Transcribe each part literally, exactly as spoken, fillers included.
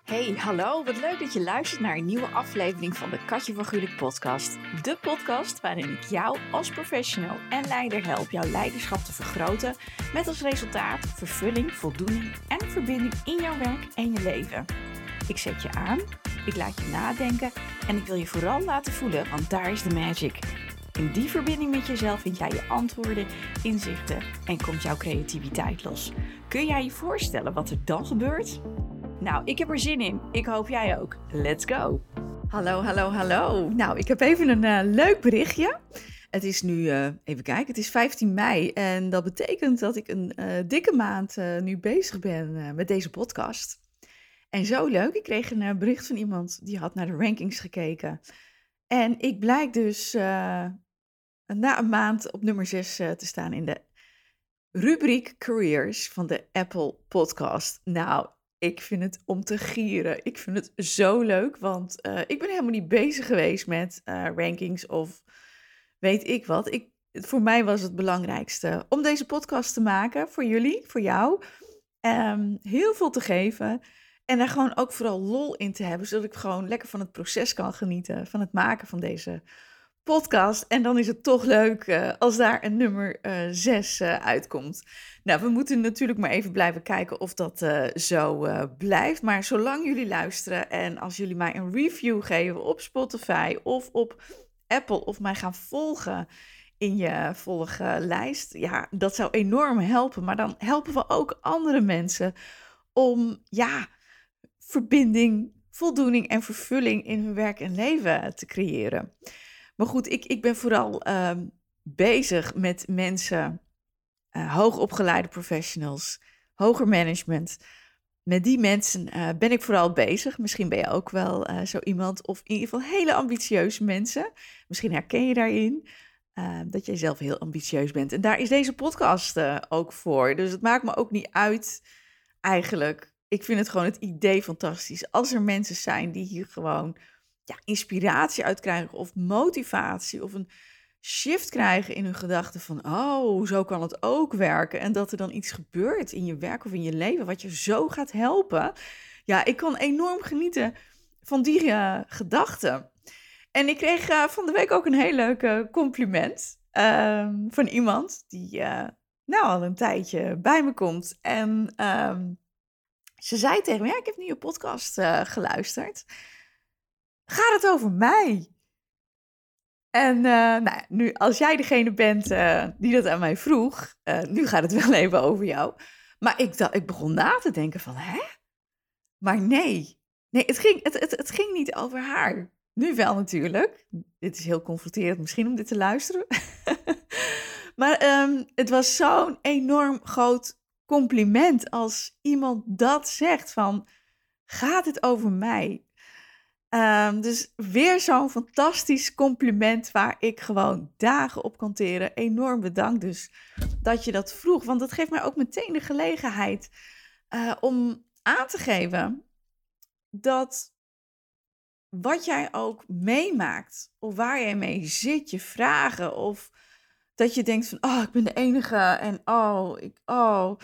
Hey, hallo. Wat leuk dat je luistert naar een nieuwe aflevering van de Katje van Gulik podcast. De podcast waarin ik jou als professional en leider help jouw leiderschap te vergroten met als resultaat vervulling, voldoening en verbinding in jouw werk en je leven. Ik zet je aan, ik laat je nadenken en ik wil je vooral laten voelen, want daar is de magic. In die verbinding met jezelf vind jij je antwoorden, inzichten en komt jouw creativiteit los. Kun jij je voorstellen wat er dan gebeurt? Nou, ik heb er zin in. Ik hoop jij ook. Let's go! Hallo, hallo, hallo. Nou, ik heb even een uh, leuk berichtje. Het is nu, uh, even kijken, het is vijftien mei en dat betekent dat ik een uh, dikke maand uh, nu bezig ben uh, met deze podcast. En zo leuk, ik kreeg een uh, bericht van iemand die had naar de rankings gekeken. En ik blijk dus uh, na een maand op nummer zes uh, te staan in de rubriek Careers van de Apple Podcast. Nou, ik vind het om te gieren. Ik vind het zo leuk, want uh, ik ben helemaal niet bezig geweest met uh, rankings of weet ik wat. Ik, voor mij was het belangrijkste om deze podcast te maken voor jullie, voor jou. Um, heel veel te geven en daar gewoon ook vooral lol in te hebben, zodat ik gewoon lekker van het proces kan genieten, van het maken van deze podcast. En dan is het toch leuk uh, als daar een nummer uh, zes uh, uitkomt. Nou, we moeten natuurlijk maar even blijven kijken of dat uh, zo uh, blijft. Maar zolang jullie luisteren en als jullie mij een review geven op Spotify of op Apple of mij gaan volgen in je volglijst, ja, dat zou enorm helpen. Maar dan helpen we ook andere mensen om, ja, verbinding, voldoening en vervulling in hun werk en leven te creëren. Maar goed, ik, ik ben vooral uh, bezig met mensen, uh, hoogopgeleide professionals, hoger management. Met die mensen uh, ben ik vooral bezig. Misschien ben je ook wel uh, zo iemand, of in ieder geval hele ambitieuze mensen. Misschien herken je daarin uh, dat jij zelf heel ambitieus bent. En daar is deze podcast uh, ook voor. Dus het maakt me ook niet uit eigenlijk. Ik vind het gewoon het idee fantastisch. Als er mensen zijn die hier gewoon ja, inspiratie uit krijgen of motivatie of een shift krijgen in hun gedachten van, oh, zo kan het ook werken. En dat er dan iets gebeurt in je werk of in je leven wat je zo gaat helpen. Ja, ik kan enorm genieten van die uh, gedachten. En ik kreeg uh, van de week ook een heel leuk uh, compliment uh, van iemand die uh, nou al een tijdje bij me komt. En uh, ze zei tegen me, ja, ik heb nu je podcast uh, geluisterd. Gaat het over mij? En uh, nou, nu, als jij degene bent uh, die dat aan mij vroeg, uh, nu gaat het wel even over jou. Maar ik, dacht, ik begon na te denken van, hè? Maar nee, nee het, ging, het, het, het ging niet over haar. Nu wel natuurlijk. Dit is heel confronterend misschien om dit te luisteren. Maar um, het was zo'n enorm groot compliment als iemand dat zegt van, gaat het over mij? Um, dus weer zo'n fantastisch compliment waar ik gewoon dagen op kan teren. Enorm bedankt dus dat je dat vroeg. Want dat geeft mij ook meteen de gelegenheid uh, om aan te geven dat wat jij ook meemaakt of waar jij mee zit, je vragen of dat je denkt van, oh, ik ben de enige en oh, ik, oh.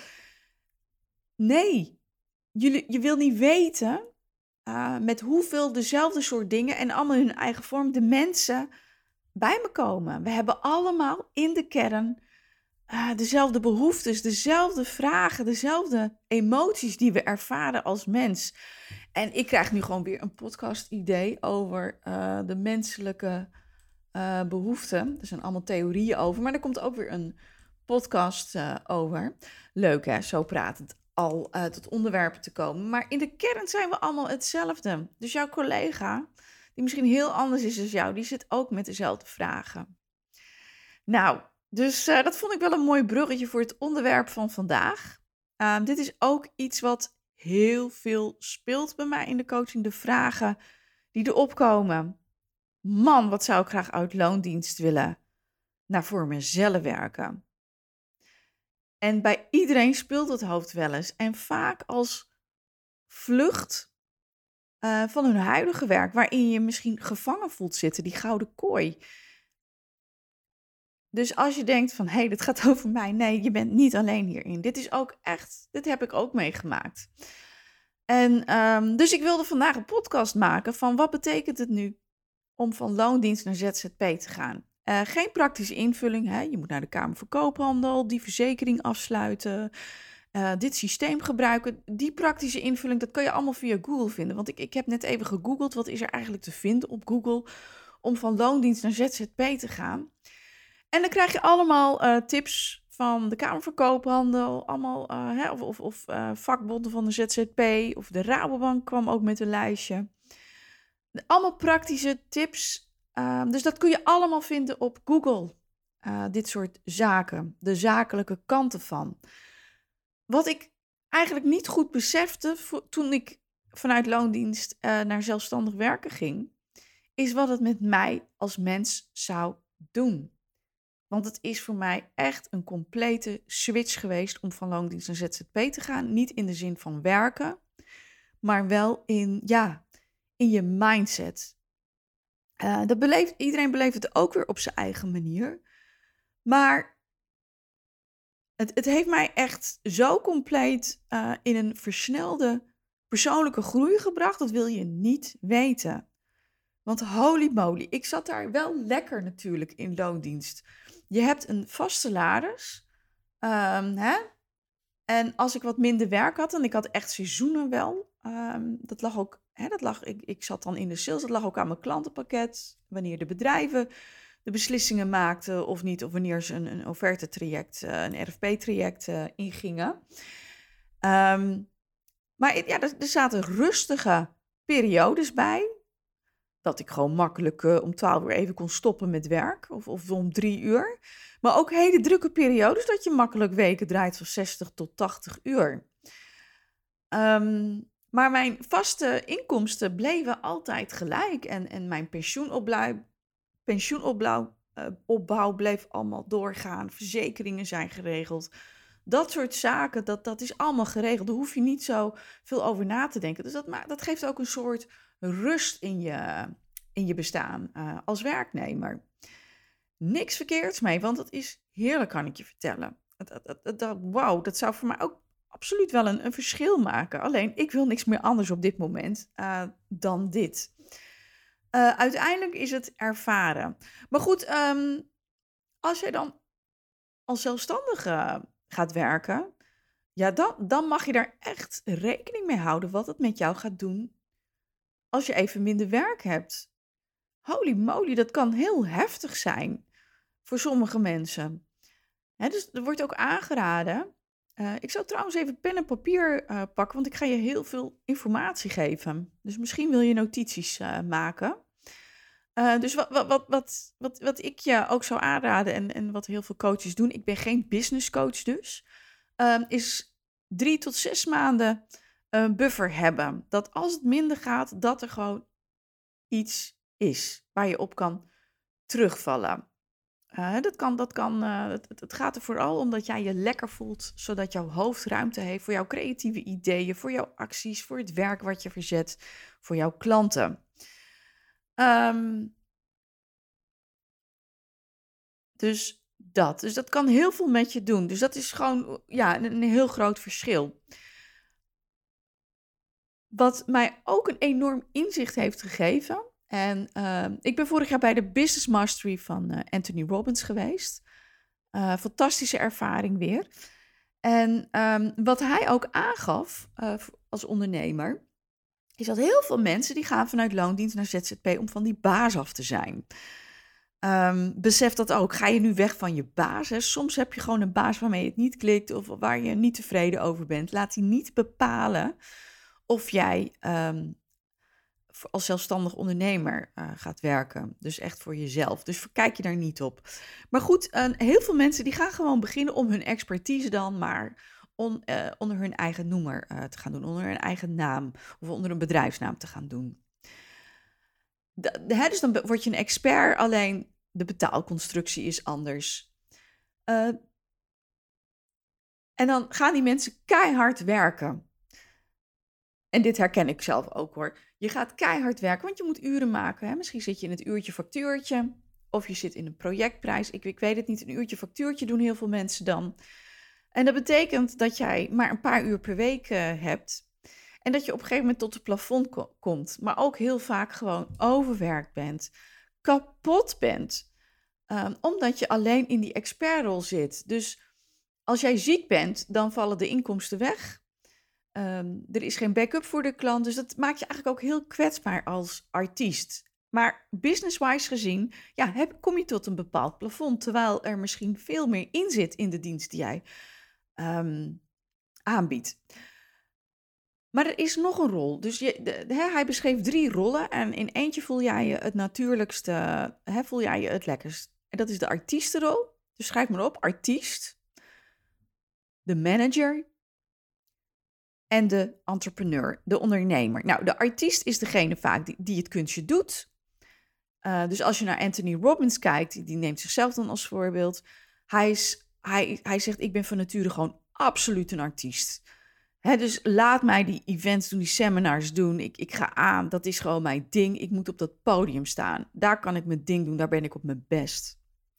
Nee, je, je wil niet weten Uh, met hoeveel dezelfde soort dingen en allemaal hun eigen vorm de mensen bij me komen. We hebben allemaal in de kern uh, dezelfde behoeftes, dezelfde vragen, dezelfde emoties die we ervaren als mens. En ik krijg nu gewoon weer een podcast-idee over uh, de menselijke uh, behoeften. Er zijn allemaal theorieën over, maar er komt ook weer een podcast uh, over. Leuk hè, zo pratend al uh, tot onderwerpen te komen. Maar in de kern zijn we allemaal hetzelfde. Dus jouw collega, die misschien heel anders is dan jou, die zit ook met dezelfde vragen. Nou, dus uh, dat vond ik wel een mooi bruggetje voor het onderwerp van vandaag. Uh, dit is ook iets wat heel veel speelt bij mij in de coaching. De vragen die er opkomen. Man, wat zou ik graag uit loondienst willen naar voor mezelf werken. En bij iedereen speelt het hoofd wel eens. En vaak als vlucht uh, van hun huidige werk, waarin je misschien gevangen voelt zitten, die gouden kooi. Dus als je denkt van, hé, hey, dit gaat over mij. Nee, je bent niet alleen hierin. Dit is ook echt, dit heb ik ook meegemaakt. En um, dus ik wilde vandaag een podcast maken van wat betekent het nu om van loondienst naar Z Z P te gaan. Uh, geen praktische invulling, hè? Je moet naar de Kamer van Koophandel, die verzekering afsluiten, uh, dit systeem gebruiken. Die praktische invulling, dat kan je allemaal via Google vinden. Want ik, ik heb net even gegoogeld, wat is er eigenlijk te vinden op Google om van loondienst naar Z Z P te gaan. En dan krijg je allemaal uh, tips van de Kamer van Koophandel, allemaal, uh, hè, of, of, of uh, vakbonden van de Z Z P, of de Rabobank kwam ook met een lijstje. Allemaal praktische tips. Uh, dus dat kun je allemaal vinden op Google. Uh, dit soort zaken. De zakelijke kanten van. Wat ik eigenlijk niet goed besefte vo- toen ik vanuit loondienst uh, naar zelfstandig werken ging, is wat het met mij als mens zou doen. Want het is voor mij echt een complete switch geweest om van loondienst naar Z Z P te gaan. Niet in de zin van werken, maar wel in, ja, in je mindset. Uh, dat beleeft, iedereen beleeft het ook weer op zijn eigen manier. Maar het, het heeft mij echt zo compleet uh, in een versnelde persoonlijke groei gebracht. Dat wil je niet weten. Want holy moly, ik zat daar wel lekker natuurlijk in loondienst. Je hebt een vast salaris. Um, hè? En als ik wat minder werk had, en ik had echt seizoenen wel. Um, dat lag ook, hè, dat lag, ik, ik zat dan in de sales, dat lag ook aan mijn klantenpakket. Wanneer de bedrijven de beslissingen maakten of niet. Of wanneer ze een, een offerte-traject, een R F P-traject uh, ingingen. Um, maar ja, er, er zaten rustige periodes bij. Dat ik gewoon makkelijk uh, om twaalf uur even kon stoppen met werk. Of, of om drie uur. Maar ook hele drukke periodes dat je makkelijk weken draait van zestig tot tachtig uur. Um, maar mijn vaste inkomsten bleven altijd gelijk. En, en mijn pensioenopbouw, pensioenopbouw uh, opbouw bleef allemaal doorgaan. Verzekeringen zijn geregeld. Dat soort zaken, dat, dat is allemaal geregeld. Daar hoef je niet zo veel over na te denken. Dus dat, dat geeft ook een soort rust in je, in je bestaan uh, als werknemer. Niks verkeerds mee, want dat is heerlijk, kan ik je vertellen. Dat, dat, dat, dat, wauw, dat zou voor mij ook absoluut wel een, een verschil maken. Alleen, ik wil niks meer anders op dit moment uh, dan dit. Uh, uiteindelijk is het ervaren. Maar goed, um, als jij dan als zelfstandige gaat werken, ja, dan, dan mag je daar echt rekening mee houden wat het met jou gaat doen als je even minder werk hebt. Holy moly, dat kan heel heftig zijn voor sommige mensen. Hè, dus er wordt ook aangeraden. Uh, ik zou trouwens even pen en papier uh, pakken, want ik ga je heel veel informatie geven. Dus misschien wil je notities uh, maken. Uh, dus wat, wat, wat, wat, wat, wat ik je ook zou aanraden en, en wat heel veel coaches doen, ik ben geen business coach dus, uh, is drie tot zes maanden een buffer hebben. Dat als het minder gaat, dat er gewoon iets is waar je op kan terugvallen. Uh, dat kan, dat kan, uh, het, het gaat er vooral om dat jij je lekker voelt, zodat jouw hoofd ruimte heeft voor jouw creatieve ideeën, voor jouw acties, voor het werk wat je verzet, voor jouw klanten. Um, dus dat. Dus dat kan heel veel met je doen. Dus dat is gewoon ja, een, een heel groot verschil. Wat mij ook een enorm inzicht heeft gegeven. En uh, ik ben vorig jaar bij de Business Mastery van uh, Anthony Robbins geweest. Uh, fantastische ervaring weer. En um, wat hij ook aangaf uh, als ondernemer, is dat heel veel mensen die gaan vanuit loondienst naar Z Z P om van die baas af te zijn. Um, besef dat ook. Ga je nu weg van je baas? Hè? Soms heb je gewoon een baas waarmee het niet klikt of waar je niet tevreden over bent. Laat die niet bepalen of jij um, als zelfstandig ondernemer uh, gaat werken. Dus echt voor jezelf. Dus kijk je daar niet op. Maar goed, uh, heel veel mensen die gaan gewoon beginnen om hun expertise dan maar on, uh, onder hun eigen noemer uh, te gaan doen. Onder hun eigen naam of onder een bedrijfsnaam te gaan doen. De, de, hè, dus dan word je een expert, alleen de betaalconstructie is anders. Uh, en dan gaan die mensen keihard werken. En dit herken ik zelf ook hoor. Je gaat keihard werken, want je moet uren maken. Hè? Misschien zit je in het uurtje factuurtje. Of je zit in een projectprijs. Ik, ik weet het niet, een uurtje factuurtje doen heel veel mensen dan. En dat betekent dat jij maar een paar uur per week uh, hebt. En dat je op een gegeven moment tot het plafond ko- komt. Maar ook heel vaak gewoon overwerkt bent. Kapot bent. Um, omdat je alleen in die expertrol zit. Dus als jij ziek bent, dan vallen de inkomsten weg. Um, er is geen backup voor de klant. Dus dat maakt je eigenlijk ook heel kwetsbaar als artiest. Maar business-wise gezien, ja, heb, kom je tot een bepaald plafond. Terwijl er misschien veel meer in zit in de dienst die jij um, aanbiedt. Maar er is nog een rol. Dus je, de, de, hij beschreef drie rollen. En in eentje voel jij je het natuurlijkste, hè, voel jij je het lekkerst. En dat is de artiestenrol. Dus schrijf maar op, artiest. De manager. En de entrepreneur, de ondernemer. Nou, de artiest is degene vaak die, die het kunstje doet. Uh, dus als je naar Anthony Robbins kijkt, die, die neemt zichzelf dan als voorbeeld. Hij, is, hij, hij zegt, ik ben van nature gewoon absoluut een artiest. Hè, dus laat mij die events doen, die seminars doen. Ik, ik ga aan, dat is gewoon mijn ding. Ik moet op dat podium staan. Daar kan ik mijn ding doen, daar ben ik op mijn best.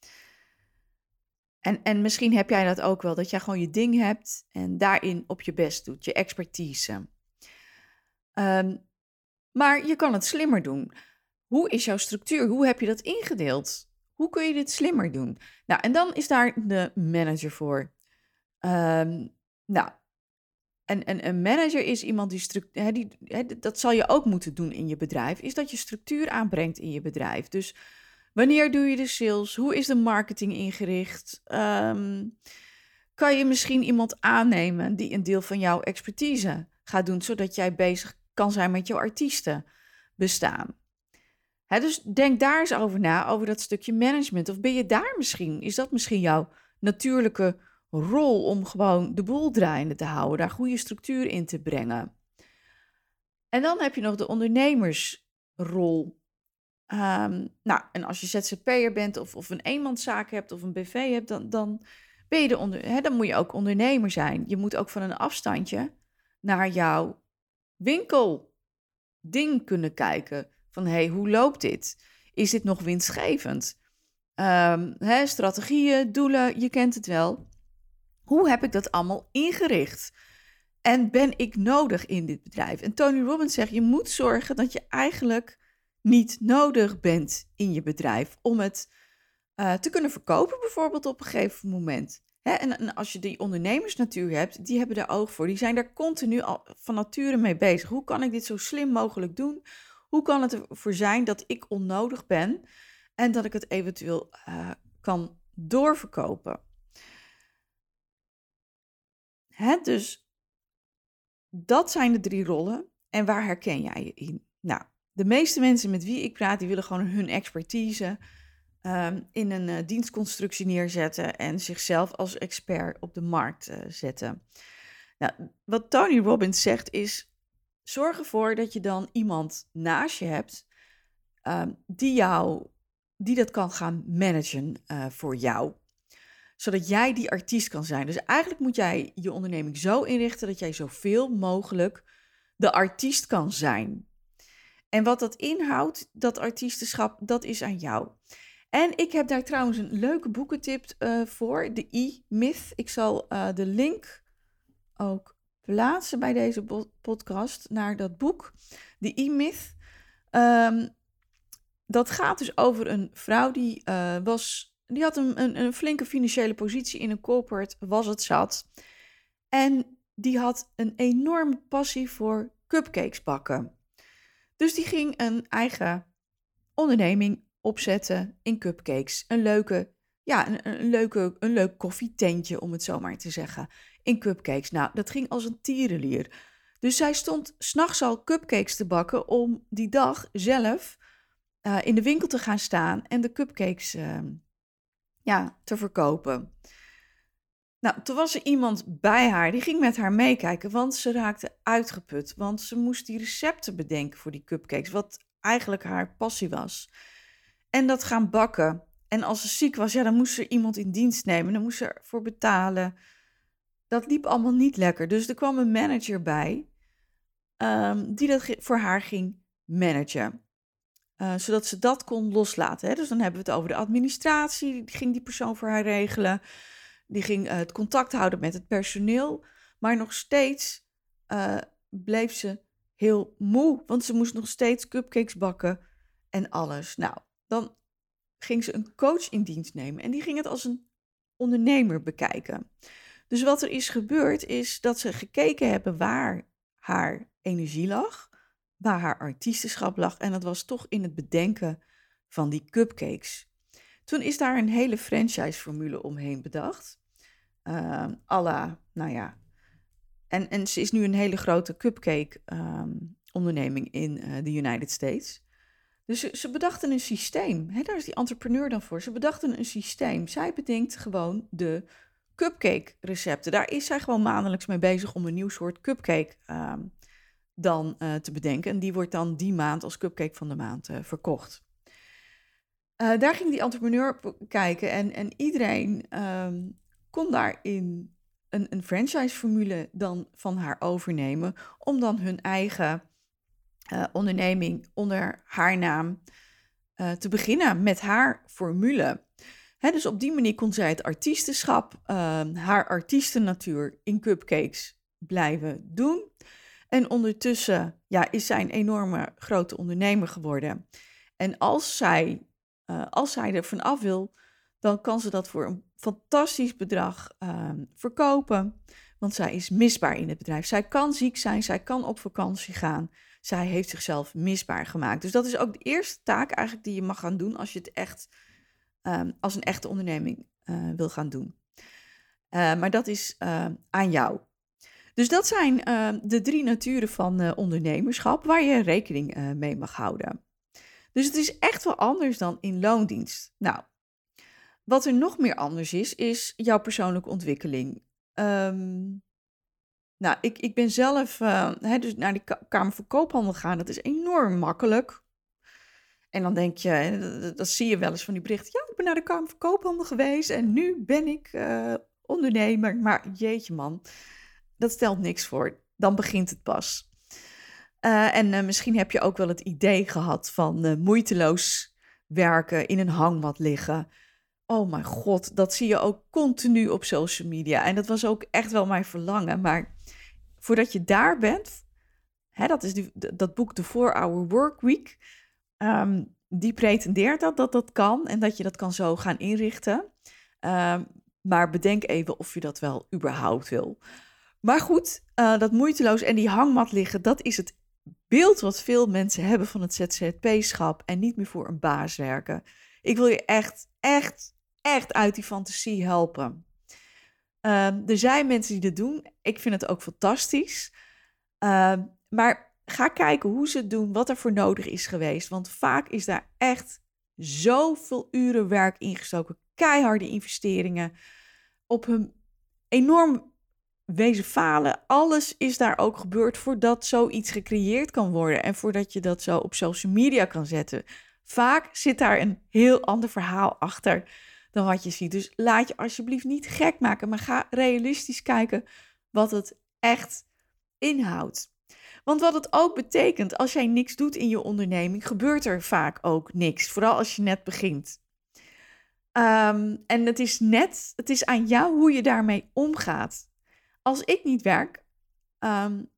En, en misschien heb jij dat ook wel, dat jij gewoon je ding hebt en daarin op je best doet, je expertise. Um, maar je kan het slimmer doen. Hoe is jouw structuur? Hoe heb je dat ingedeeld? Hoe kun je dit slimmer doen? Nou, en dan is daar de manager voor. Um, nou, en, en een manager is iemand die, structuur, hè, die hè, dat zal je ook moeten doen in je bedrijf, is dat je structuur aanbrengt in je bedrijf. Dus wanneer doe je de sales? Hoe is de marketing ingericht? Um, kan je misschien iemand aannemen die een deel van jouw expertise gaat doen, zodat jij bezig kan zijn met jouw artiesten bestaan? He, dus denk daar eens over na, over dat stukje management. Of ben je daar misschien, is dat misschien jouw natuurlijke rol om gewoon de boel draaiende te houden, daar goede structuur in te brengen? En dan heb je nog de ondernemersrol. Um, nou, en als je Z Z P'er bent of, of een eenmanszaak hebt of een B V hebt, dan, dan, ben je de onder, hè, dan moet je ook ondernemer zijn. Je moet ook van een afstandje naar jouw winkelding kunnen kijken. Van, hé, hey, hoe loopt dit? Is dit nog winstgevend? Um, hè, strategieën, doelen, je kent het wel. Hoe heb ik dat allemaal ingericht? En ben ik nodig in dit bedrijf? En Tony Robbins zegt, je moet zorgen dat je eigenlijk niet nodig bent in je bedrijf om het uh, te kunnen verkopen bijvoorbeeld op een gegeven moment. Hè? En, en als je die ondernemersnatuur hebt, die hebben daar oog voor. Die zijn daar continu al van nature mee bezig. Hoe kan ik dit zo slim mogelijk doen? Hoe kan het ervoor zijn dat ik onnodig ben en dat ik het eventueel uh, kan doorverkopen? Hè? Dus dat zijn de drie rollen. En waar herken jij je in? Nou, de meeste mensen met wie ik praat, die willen gewoon hun expertise um, in een uh, dienstconstructie neerzetten en zichzelf als expert op de markt uh, zetten. Nou, wat Tony Robbins zegt is, zorg ervoor dat je dan iemand naast je hebt um, die, jou, die dat kan gaan managen uh, voor jou. Zodat jij die artiest kan zijn. Dus eigenlijk moet jij je onderneming zo inrichten dat jij zoveel mogelijk de artiest kan zijn. En wat dat inhoudt, dat artiestenschap, dat is aan jou. En ik heb daar trouwens een leuke boekentip uh, voor, de E-Myth. Ik zal uh, de link ook plaatsen bij deze bo- podcast naar dat boek, de E-Myth. Um, dat gaat dus over een vrouw die uh, was... Die had een, een, een flinke financiële positie in een corporate, was het zat. En die had een enorme passie voor cupcakes bakken. Dus die ging een eigen onderneming opzetten in cupcakes. Een leuke, ja, een, een, leuke, een leuk koffietentje, om het zo maar te zeggen, in cupcakes. Nou, dat ging als een tierenlier. Dus zij stond 's nachts al cupcakes te bakken om die dag zelf uh, in de winkel te gaan staan en de cupcakes uh, ja, te verkopen. Nou, toen was er iemand bij haar, die ging met haar meekijken, want ze raakte uitgeput. Want ze moest die recepten bedenken voor die cupcakes, wat eigenlijk haar passie was. En dat gaan bakken. En als ze ziek was, ja, dan moest ze iemand in dienst nemen. Dan moest ze ervoor betalen. Dat liep allemaal niet lekker. Dus er kwam een manager bij, um, die dat voor haar ging managen. Uh, zodat ze dat kon loslaten. Hè? Dus dan hebben we het over de administratie. Die ging die persoon voor haar regelen. Die ging uh, het contact houden met het personeel. Maar nog steeds uh, bleef ze heel moe, want ze moest nog steeds cupcakes bakken en alles. Nou, dan ging ze een coach in dienst nemen en die ging het als een ondernemer bekijken. Dus wat er is gebeurd is dat ze gekeken hebben waar haar energie lag, waar haar artiestenschap lag en dat was toch in het bedenken van die cupcakes. Toen is daar een hele franchise-formule omheen bedacht. Uh, à la, nou ja. En, en ze is nu een hele grote cupcake-onderneming um, in uh, de United States. Dus ze, ze bedachten een systeem. Hè, daar is die entrepreneur dan voor. Ze bedachten een systeem. Zij bedenkt gewoon de cupcake-recepten. Daar is zij gewoon maandelijks mee bezig om een nieuw soort cupcake um, dan uh, te bedenken. En die wordt dan die maand als cupcake van de maand uh, verkocht. Uh, daar ging die entrepreneur kijken en, en iedereen um, kon daarin een, een franchise-formule dan van haar overnemen om dan hun eigen uh, onderneming onder haar naam uh, te beginnen met haar formule. Hè, dus op die manier kon zij het artiestenschap, uh, haar artiestennatuur in cupcakes blijven doen. En ondertussen ja, is zij een enorme grote ondernemer geworden. En als zij, uh, als zij er vanaf wil, dan kan ze dat voor een fantastisch bedrag uh, verkopen. Want zij is misbaar in het bedrijf. Zij kan ziek zijn, zij kan op vakantie gaan. Zij heeft zichzelf misbaar gemaakt. Dus dat is ook de eerste taak eigenlijk die je mag gaan doen als je het echt um, als een echte onderneming uh, wil gaan doen. Uh, maar dat is uh, aan jou. Dus dat zijn uh, de drie naturen van uh, ondernemerschap waar je rekening uh, mee mag houden. Dus het is echt wel anders dan in loondienst. Nou, wat er nog meer anders is, is jouw persoonlijke ontwikkeling. Um, nou, ik, ik ben zelf uh, hè, dus naar de K- Kamer van Koophandel gaan. Dat is enorm makkelijk. En dan denk je, dat, dat zie je wel eens van die berichten. Ja, ik ben naar de Kamer van Koophandel geweest en nu ben ik uh, ondernemer. Maar jeetje man, dat stelt niks voor. Dan begint het pas. Uh, en uh, misschien heb je ook wel het idee gehad van uh, moeiteloos werken, in een hangmat liggen. Oh mijn god, dat zie je ook continu op social media. En dat was ook echt wel mijn verlangen. Maar voordat je daar bent, hè, dat is die, dat boek The four hour Work Week. Um, die pretendeert dat, dat dat kan en dat je dat kan zo gaan inrichten. Um, maar bedenk even of je dat wel überhaupt wil. Maar goed, uh, dat moeiteloos en die hangmat liggen, dat is het beeld wat veel mensen hebben van het Z Z P-schap en niet meer voor een baas werken. Ik wil je echt, echt, echt uit die fantasie helpen. Uh, er zijn mensen die dit doen. Ik vind het ook fantastisch. Uh, maar ga kijken hoe ze het doen, wat er voor nodig is geweest. Want vaak is daar echt zoveel uren werk ingestoken. Keiharde investeringen. Op hun enorm wezen falen. Alles is daar ook gebeurd voordat zoiets gecreëerd kan worden. En voordat je dat zo op social media kan zetten. Vaak zit daar een heel ander verhaal achter dan wat je ziet. Dus laat je alsjeblieft niet gek maken. Maar ga realistisch kijken wat het echt inhoudt. Want wat het ook betekent, als jij niks doet in je onderneming, gebeurt er vaak ook niks. Vooral als je net begint. Um, en het is net, het is aan jou hoe je daarmee omgaat. Als ik niet werk, um,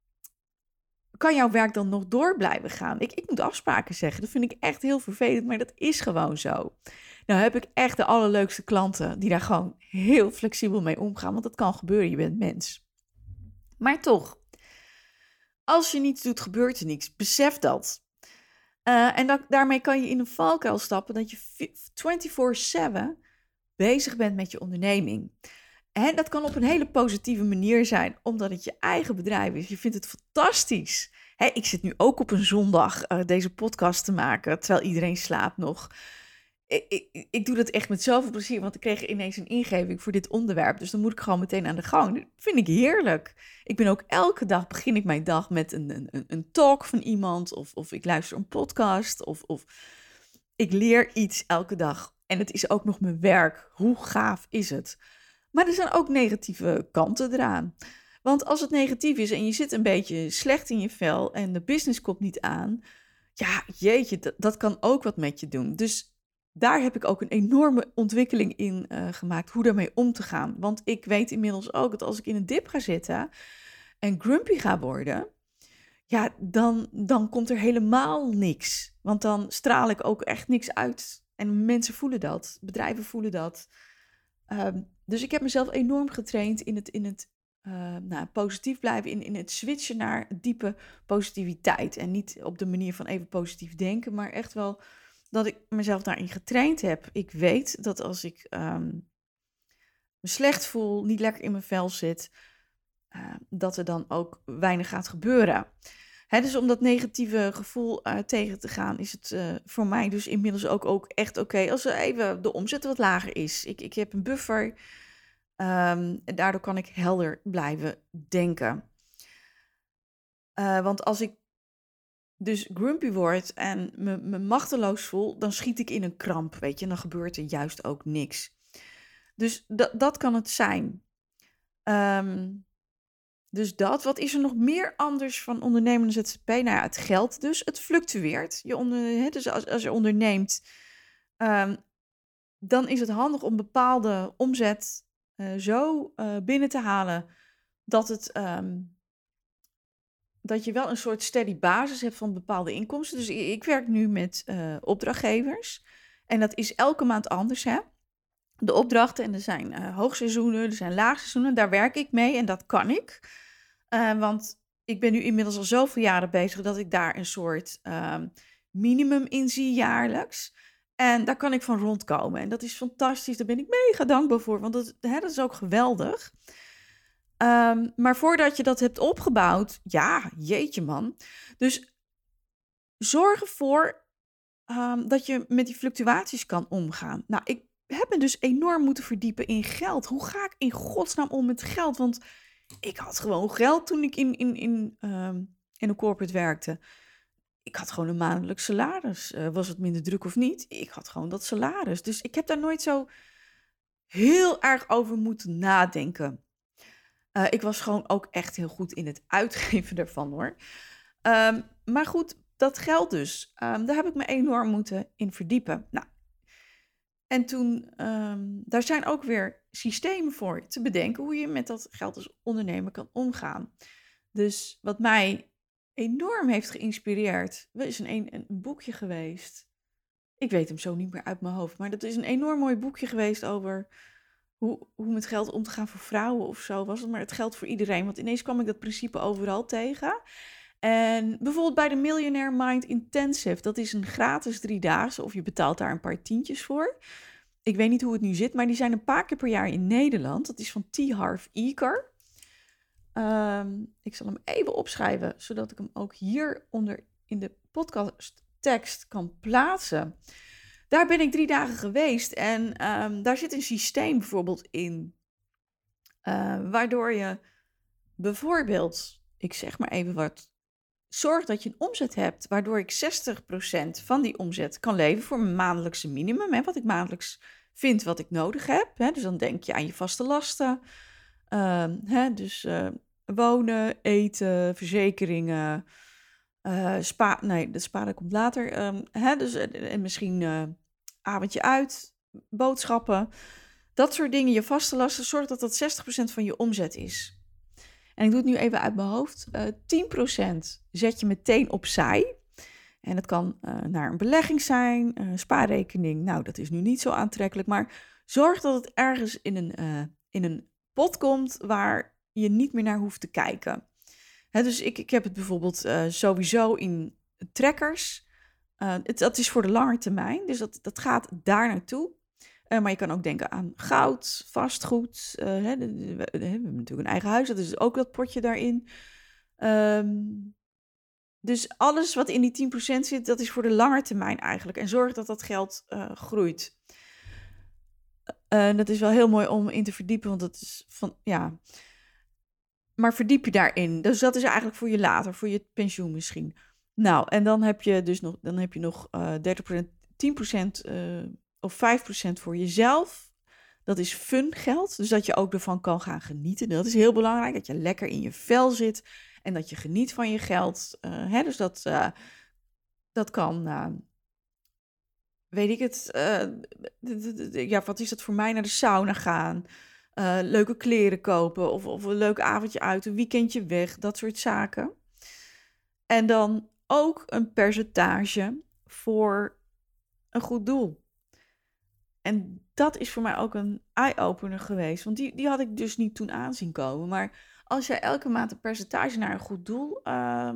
kan jouw werk dan nog door blijven gaan? Ik, ik moet afspraken zeggen, dat vind ik echt heel vervelend, maar dat is gewoon zo. Nou heb ik echt de allerleukste klanten die daar gewoon heel flexibel mee omgaan, want dat kan gebeuren, je bent mens. Maar toch, als je niets doet, gebeurt er niks. Besef dat. Uh, en dat, daarmee kan je in een valkuil stappen dat je vierentwintig zeven bezig bent met je onderneming. En dat kan op een hele positieve manier zijn, omdat het je eigen bedrijf is. Je vindt het fantastisch. Hè, ik zit nu ook op een zondag uh, deze podcast te maken, terwijl iedereen slaapt nog. Ik, ik, ik doe dat echt met zoveel plezier, want ik kreeg ineens een ingeving voor dit onderwerp. Dus dan moet ik gewoon meteen aan de gang. Dat vind ik heerlijk. Ik ben ook elke dag, begin ik mijn dag met een, een, een talk van iemand. Of, of ik luister een podcast. Of, of ik leer iets elke dag. En het is ook nog mijn werk. Hoe gaaf is het? Maar er zijn ook negatieve kanten eraan. Want als het negatief is en je zit een beetje slecht in je vel en de business komt niet aan. Ja, jeetje, dat, dat kan ook wat met je doen. Dus daar heb ik ook een enorme ontwikkeling in uh, gemaakt, hoe daarmee om te gaan. Want ik weet inmiddels ook dat als ik in een dip ga zitten en grumpy ga worden, ja, dan, dan komt er helemaal niks. Want dan straal ik ook echt niks uit. En mensen voelen dat, bedrijven voelen dat. Um, dus ik heb mezelf enorm getraind in het, in het uh, nou, positief blijven, in, in het switchen naar diepe positiviteit. En niet op de manier van even positief denken, maar echt wel dat ik mezelf daarin getraind heb. Ik weet dat als ik um, me slecht voel, niet lekker in mijn vel zit, uh, dat er dan ook weinig gaat gebeuren. Hè, dus om dat negatieve gevoel uh, tegen te gaan, is het uh, voor mij dus inmiddels ook, ook echt oké okay als er even de omzet wat lager is. Ik, ik heb een buffer um, en daardoor kan ik helder blijven denken. Uh, want als ik dus grumpy word en me, me machteloos voel, dan schiet ik in een kramp, weet je. En dan gebeurt er juist ook niks. Dus dat, dat kan het zijn. Um, Dus dat, wat is er nog meer anders van ondernemende Z Z P? Nou ja, het geld dus, het fluctueert. Je onder, hè, dus als, als je onderneemt, um, dan is het handig om bepaalde omzet uh, zo uh, binnen te halen dat, het, um, dat je wel een soort steady basis hebt van bepaalde inkomsten. Dus ik, ik werk nu met uh, opdrachtgevers en dat is elke maand anders, hè? De opdrachten, en er zijn uh, hoogseizoenen, er zijn laagseizoenen, daar werk ik mee en dat kan ik. Uh, want ik ben nu inmiddels al zoveel jaren bezig dat ik daar een soort um, minimum in zie jaarlijks. En daar kan ik van rondkomen. En dat is fantastisch, daar ben ik mega dankbaar voor, want dat, hè, dat is ook geweldig. Um, maar voordat je dat hebt opgebouwd, ja, jeetje man. Dus zorg ervoor um, dat je met die fluctuaties kan omgaan. Nou, ik heb me dus enorm moeten verdiepen in geld. Hoe ga ik in godsnaam om met geld? Want ik had gewoon geld toen ik in, in, in, um, in een corporate werkte. Ik had gewoon een maandelijks salaris. Uh, was het minder druk of niet? Ik had gewoon dat salaris. Dus ik heb daar nooit zo heel erg over moeten nadenken. Uh, ik was gewoon ook echt heel goed in het uitgeven ervan, hoor. Um, maar goed, dat geld dus. Um, daar heb ik me enorm moeten in verdiepen. Nou, en toen, um, daar zijn ook weer systemen voor te bedenken hoe je met dat geld als ondernemer kan omgaan. Dus wat mij enorm heeft geïnspireerd, er is een, een, een boekje geweest. Ik weet hem zo niet meer uit mijn hoofd, maar dat is een enorm mooi boekje geweest over hoe, hoe met geld om te gaan voor vrouwen of zo was het. Maar het geldt voor iedereen, want ineens kwam ik dat principe overal tegen. En bijvoorbeeld bij de Millionaire Mind Intensive, dat is een gratis driedaagse, of je betaalt daar een paar tientjes voor. Ik weet niet hoe het nu zit, maar die zijn een paar keer per jaar in Nederland. Dat is van T. Harv Eker. Um, ik zal hem even opschrijven, zodat ik hem ook hieronder in de podcasttekst kan plaatsen. Daar ben ik drie dagen geweest en um, daar zit een systeem bijvoorbeeld in, uh, waardoor je bijvoorbeeld, ik zeg maar even wat, zorg dat je een omzet hebt, waardoor ik zestig procent van die omzet kan leven voor mijn maandelijkse minimum, hè, wat ik maandelijks vind wat ik nodig heb. Hè. Dus dan denk je aan je vaste lasten, uh, hè, dus uh, wonen, eten, verzekeringen, uh, spa, nee, de sparen komt later, um, hè, dus, uh, en misschien uh, avondje uit, boodschappen, dat soort dingen, je vaste lasten, zorg dat dat zestig procent van je omzet is. En ik doe het nu even uit mijn hoofd. Uh, tien procent zet je meteen opzij. En dat kan uh, naar een belegging zijn, een spaarrekening. Nou, dat is nu niet zo aantrekkelijk. Maar zorg dat het ergens in een, uh, in een pot komt waar je niet meer naar hoeft te kijken. Hè, dus ik, ik heb het bijvoorbeeld uh, sowieso in trekkers. Uh, het, dat is voor de lange termijn. Dus dat, dat gaat daar naartoe. Uh, maar je kan ook denken aan goud, vastgoed. Uh, hè, de, de, de, we hebben natuurlijk een eigen huis, dat is ook dat potje daarin. Um, dus alles wat in die tien procent zit, dat is voor de lange termijn eigenlijk. En zorg dat dat geld uh, groeit. Uh, dat is wel heel mooi om in te verdiepen, want dat is van, ja. Maar verdiep je daarin. Dus dat is eigenlijk voor je later, voor je pensioen misschien. Nou, en dan heb je dus nog, dan heb je nog uh, dertig procent, tien procent... Uh, of vijf procent voor jezelf. Dat is fun geld. Dus dat je ook ervan kan gaan genieten. Dat is heel belangrijk. Dat je lekker in je vel zit. En dat je geniet van je geld. Uh, hè, dus dat, uh, dat kan... Uh, weet ik het... Uh, d- d- d- ja, wat is dat voor mij? Naar de sauna gaan. Uh, leuke kleren kopen of, of een leuk avondje uit, een weekendje weg, dat soort zaken. En dan ook een percentage voor een goed doel. En dat is voor mij ook een eye-opener geweest, want die, die had ik dus niet toen aanzien komen. Maar als jij elke maand een percentage naar een goed doel uh,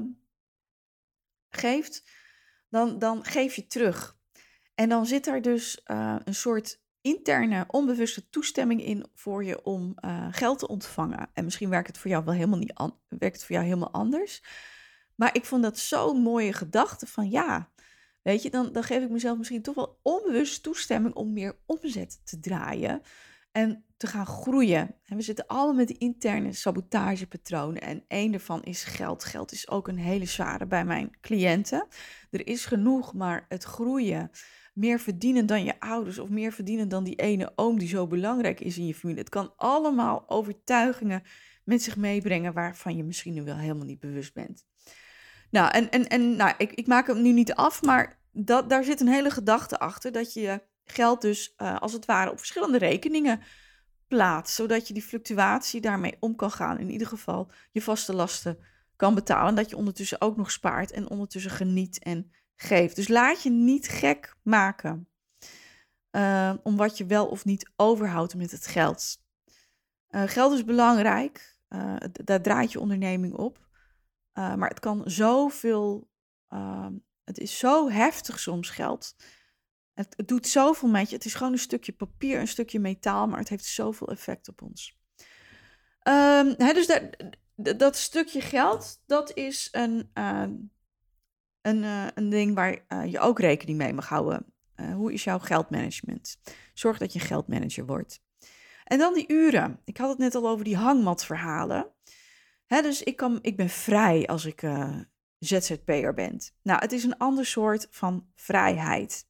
geeft, dan, dan geef je terug. En dan zit daar dus uh, een soort interne, onbewuste toestemming in voor je om uh, geld te ontvangen. En misschien werkt het voor jou wel helemaal niet an- werkt het voor jou helemaal anders. Maar ik vond dat zo'n mooie gedachte van ja, weet je, dan, dan geef ik mezelf misschien toch wel onbewust toestemming om meer omzet te draaien en te gaan groeien. En we zitten allemaal met die interne sabotagepatronen en één daarvan is geld. Geld is ook een hele zware bij mijn cliënten. Er is genoeg, maar het groeien, meer verdienen dan je ouders of meer verdienen dan die ene oom die zo belangrijk is in je familie. Het kan allemaal overtuigingen met zich meebrengen waarvan je misschien nu wel helemaal niet bewust bent. Nou, en, en, en nou, ik, ik maak hem nu niet af, maar dat, daar zit een hele gedachte achter dat je geld dus uh, als het ware op verschillende rekeningen plaatst, zodat je die fluctuatie daarmee om kan gaan. In ieder geval je vaste lasten kan betalen en dat je ondertussen ook nog spaart en ondertussen geniet en geeft. Dus laat je niet gek maken uh, om wat je wel of niet overhoudt met het geld. Uh, geld is belangrijk, uh, daar draait je onderneming op. Uh, maar het kan zoveel, uh, het is zo heftig soms geld. Het, het doet zoveel met je. Het is gewoon een stukje papier, een stukje metaal, maar het heeft zoveel effect op ons. Um, hè, dus dat, dat stukje geld, dat is een, uh, een, uh, een ding waar uh, je ook rekening mee mag houden. Uh, hoe is jouw geldmanagement? Zorg dat je een geldmanager wordt. En dan die uren. Ik had het net al over die hangmatverhalen. Hè, dus ik, kan, ik ben vrij als ik uh, Z Z P'er ben. Nou, het is een ander soort van vrijheid.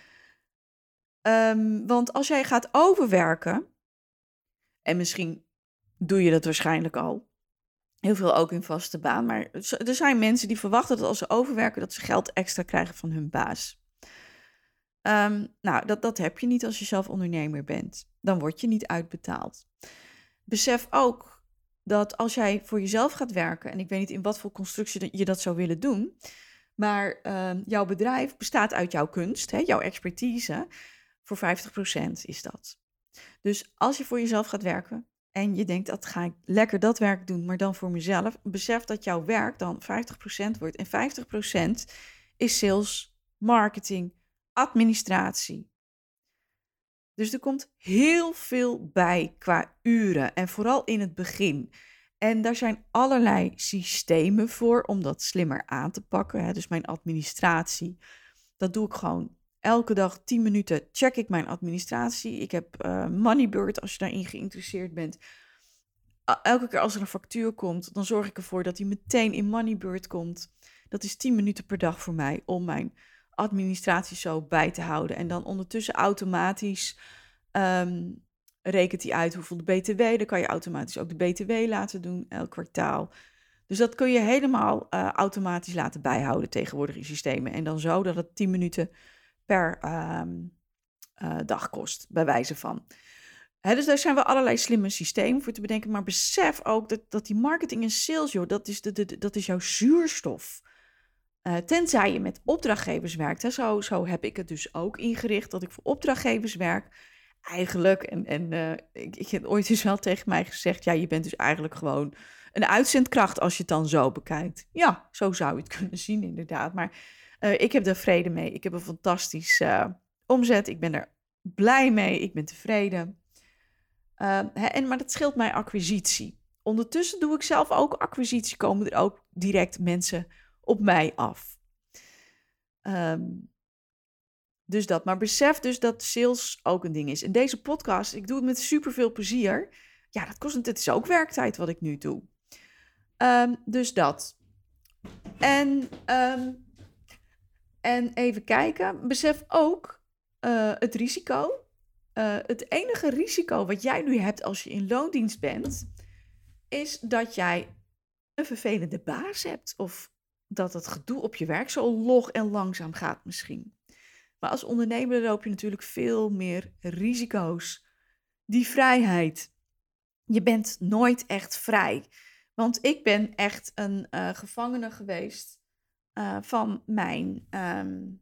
Um, want als jij gaat overwerken, en misschien doe je dat waarschijnlijk al, heel veel ook in vaste baan, maar er zijn mensen die verwachten dat als ze overwerken, dat ze geld extra krijgen van hun baas. Um, nou, dat, dat heb je niet als je zelf ondernemer bent. Dan word je niet uitbetaald. Besef ook dat als jij voor jezelf gaat werken, en ik weet niet in wat voor constructie je dat zou willen doen, maar uh, jouw bedrijf bestaat uit jouw kunst, hè, jouw expertise, voor vijftig procent is dat. Dus als je voor jezelf gaat werken en je denkt, dat ga ik lekker dat werk doen, maar dan voor mezelf, besef dat jouw werk dan vijftig procent wordt. En vijftig procent is sales, marketing, administratie. Dus er komt heel veel bij qua uren en vooral in het begin. En daar zijn allerlei systemen voor om dat slimmer aan te pakken. Hè. Dus mijn administratie, dat doe ik gewoon elke dag tien minuten check ik mijn administratie. Ik heb uh, Moneybird als je daarin geïnteresseerd bent. Elke keer als er een factuur komt, dan zorg ik ervoor dat die meteen in Moneybird komt. Dat is tien minuten per dag voor mij om mijn administratie zo bij te houden. En dan ondertussen automatisch um, rekent hij uit hoeveel de B T W. Dan kan je automatisch ook de B T W laten doen elk kwartaal. Dus dat kun je helemaal uh, automatisch laten bijhouden tegenwoordig in systemen. En dan zo dat het tien minuten per um, uh, dag kost, bij wijze van. Hè, dus daar zijn we allerlei slimme systemen voor te bedenken. Maar besef ook dat, dat die marketing en sales, joh, dat is, de, de, dat is jouw zuurstof. Uh, tenzij je met opdrachtgevers werkt. Hè. Zo, zo heb ik het dus ook ingericht, dat ik voor opdrachtgevers werk. Eigenlijk, en, en uh, ik, ik heb ooit dus wel tegen mij gezegd, ja, je bent dus eigenlijk gewoon een uitzendkracht als je het dan zo bekijkt. Ja, zo zou je het kunnen zien inderdaad. Maar uh, ik heb daar vrede mee. Ik heb een fantastische uh, omzet. Ik ben er blij mee. Ik ben tevreden. Uh, hè, en, maar dat scheelt mij acquisitie. Ondertussen doe ik zelf ook acquisitie. Komen er ook direct mensen op mij af. Um, dus dat. Maar besef dus dat sales ook een ding is. En deze podcast, ik doe het met superveel plezier. Ja, dat kost, het is ook werktijd wat ik nu doe. Um, dus dat. En, um, en even kijken. Besef ook uh, het risico. Uh, het enige risico wat jij nu hebt als je in loondienst bent, is dat jij een vervelende baas hebt. Of dat het gedoe op je werk zo log en langzaam gaat misschien. Maar als ondernemer loop je natuurlijk veel meer risico's. Die vrijheid, je bent nooit echt vrij. Want ik ben echt een uh, gevangene geweest uh, van mijn um,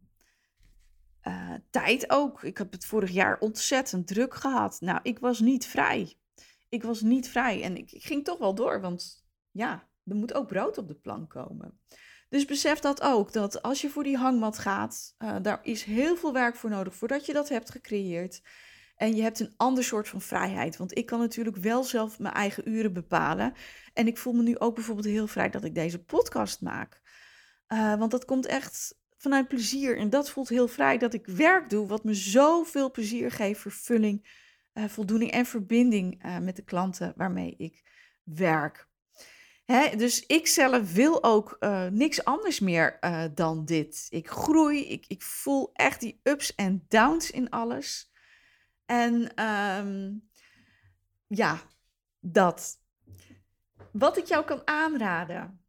uh, tijd ook. Ik heb het vorig jaar ontzettend druk gehad. Nou, ik was niet vrij. Ik was niet vrij en ik, ik ging toch wel door, want ja, er moet ook brood op de plank komen. Dus besef dat ook, dat als je voor die hangmat gaat, uh, daar is heel veel werk voor nodig voordat je dat hebt gecreëerd. En je hebt een ander soort van vrijheid, want ik kan natuurlijk wel zelf mijn eigen uren bepalen. En ik voel me nu ook bijvoorbeeld heel vrij dat ik deze podcast maak. Uh, want dat komt echt vanuit plezier en dat voelt heel vrij dat ik werk doe wat me zoveel plezier geeft, vervulling, uh, voldoening en verbinding uh, met de klanten waarmee ik werk. Hè, dus ik zelf wil ook uh, niks anders meer uh, dan dit. Ik groei, ik, ik voel echt die ups en downs in alles. En um, ja, dat. Wat ik jou kan aanraden.